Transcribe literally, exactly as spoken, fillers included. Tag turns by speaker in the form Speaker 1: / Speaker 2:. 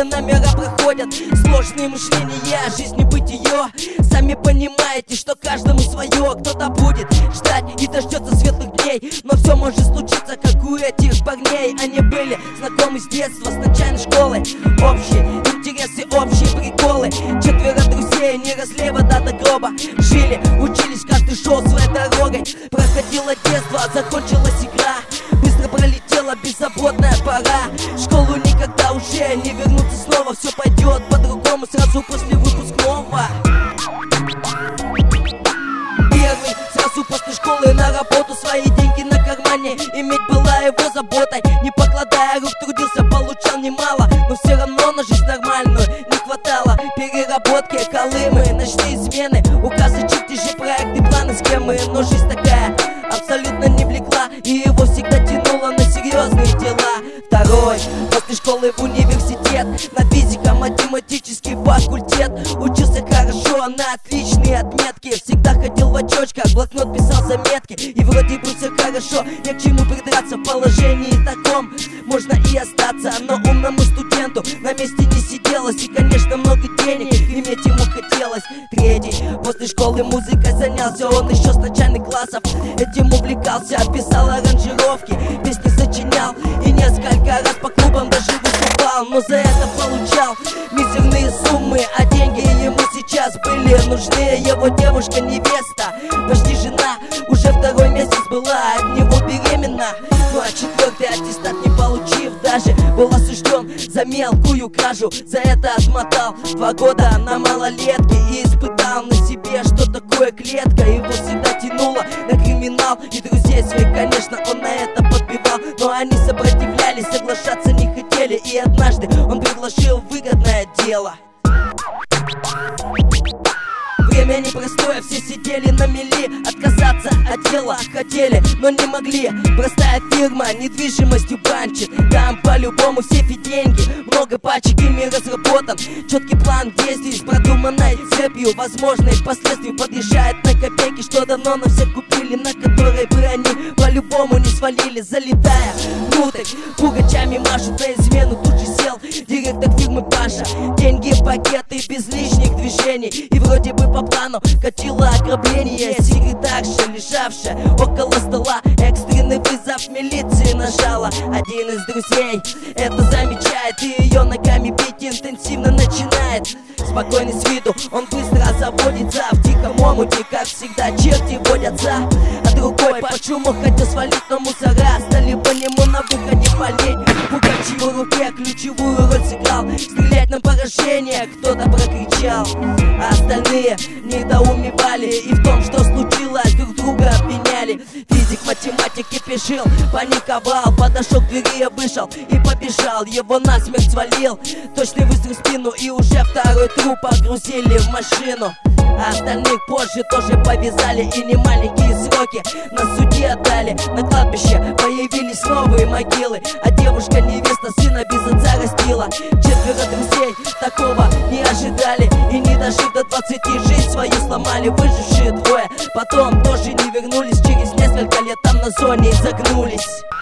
Speaker 1: все номера проходят сложные мышления, жизнь не бытие. Сами понимаете, что каждому свое. Кто-то будет ждать и дождется светлых дней, но все может случиться, как у этих парней. Они были знакомы с детства, с начальной школы. Общие интересы, общие приколы. Четверо друзей не росли вода до гроба. Жили, учились, каждый шел своей дорогой. Проходило детство, закончилась игра. Быстро пролетела беззаботная пора. В школу никогда уже не вернуться снова. Все пойдет по-другому сразу после выпускного. Первый сразу после школы на работу. Свои деньги на кармане иметь была его заботой. Не покладая рук, трудился, получал немало, но все равно на жизнь нормальную не хватало. Переработки, колымы, ночные смены, указы, чертежи, проекты, планы, схемы. Но жизнь такая абсолютно не влекла, и его всегда тянуло на серьезные дела. Второй после школы в университет, на физико-математический факультет. Учился хорошо, на отличные отметки. Всегда ходил в очочках, блокнот писал заметки. И вроде бы все хорошо, не к чему придраться. В положении таком можно и остаться, но умному студенту на месте не сиделось. И конечно много денег иметь ему хотелось. Третий после школы музыкой занялся. Он еще с начальных классов этим увлекался. Писал аранжировки, песни сочинял и несколько раз по клубам даже выступал. Но за это получал мизерные суммы, а деньги ему сейчас были нужны. Его девушка, невеста, почти жена, уже второй месяц была от него беременна. Ну а четвертый аттестат не получив даже, был осужден за мелкую кражу. За это отмотал два года на малолетке и испытал на себе, что такое клетка. Его всегда тянуло на криминал, и друзей своих, конечно, он на это подбивал. Но они сопротивлялись, соглашаться не хотели, и однажды он предложил выгодное дело. Время непростое, все сидели на мели. Отказаться от дела хотели, но не могли. Простая фирма, недвижимостью банчит. Там по-любому в сейфе деньги, много пачек ими разработан. Четкий план действий с продуманной цепью. Возможные последствия подъезжает на копейки, что давно на всех купили, на которой бы они по-любому не свалили. Залетая внутрь, пугачами машут на измену. Тут же сел директор фирмы Паша. Деньги, пакеты без лишних движений, и вроде бы по плану катило ограбление. Секретарша, лежавшая около стола, экстренный вызов милиции нажала. Один из друзей это замечает и ее ногами бить интенсивно начинает. Спокойный с виду, он быстро заводится в тихом омуте, как всегда черти водятся. А другой под шумом хотел свалить, но мусора стали по нему на выходе палить. Пугач в руке ключевую роль сыграл, стрелять на поражение кто-то прокричал. А остальные недоумевали и в том, что случилось, друг друга обвиняли. Физик, математик кипишил, паниковал, подошел к двери, вышел и побежал. Его насмерть свалил точный выстрел в спину, и уже второй труп погрузили в машину. А остальных позже тоже повязали, и не маленькие сроки на суде отдали. На кладбище появились новые могилы, а девушка, невеста, сына без отца растила. Четверо друзей такого не ожидали, и не дожив до двадцати жизнь свою сломали. Выжившие двое потом тоже не вернулись, через несколько лет там на зоне загнулись.